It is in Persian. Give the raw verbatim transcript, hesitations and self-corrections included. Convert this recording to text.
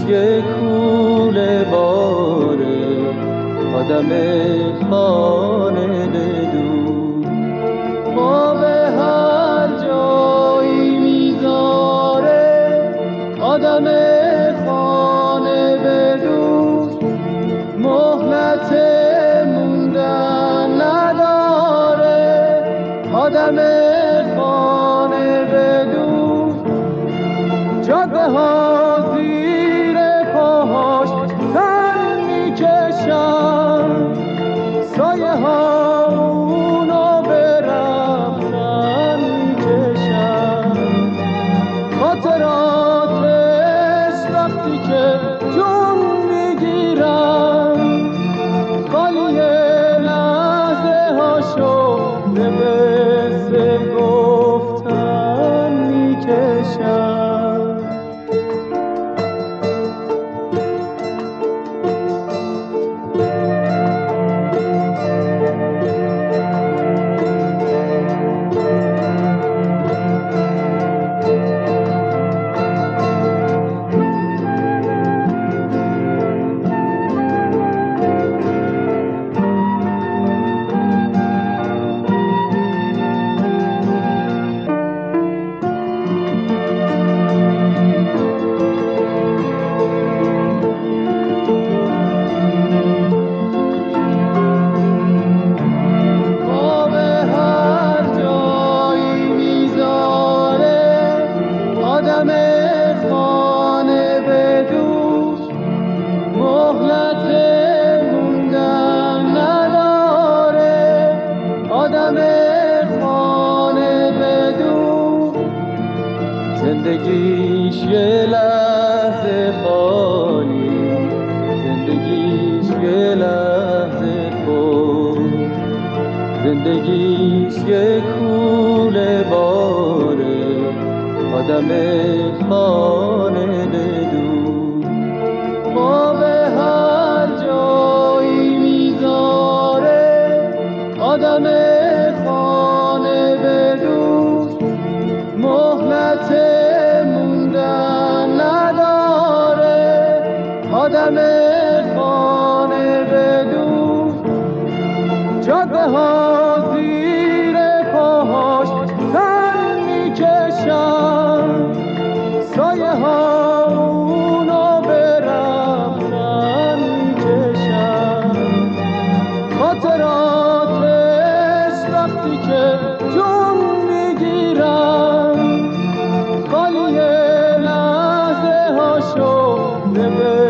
زندگیش یه کوله باره، آدم خانه بدون ما به هر جایی میذاره، آدم خانه بدون مهلت موندن نداره، آدم خانه بدون جاده ها زیر پاهاش سر میکشن، سایه ها اونو به رفتن میکشن، خاطراتش وقتی که جون میگیرن خالی لحظه هاشو به قصه گفتن میکشن. زندگیش یه لحظه خالی، زندگیش یه لحظه خود، زندگیش یه کوله باره، آدم خانه بدون ما به هر جایی میذاره، آدم خانه بدون مهلت موندن نداره، آدم خانه بدون جاده ها زیر پاهاش سر میکشن، سایه ها اونو به رفتن میکشن، خاطراتش وقتی که جون میگیرن خالی لحظه هاشو به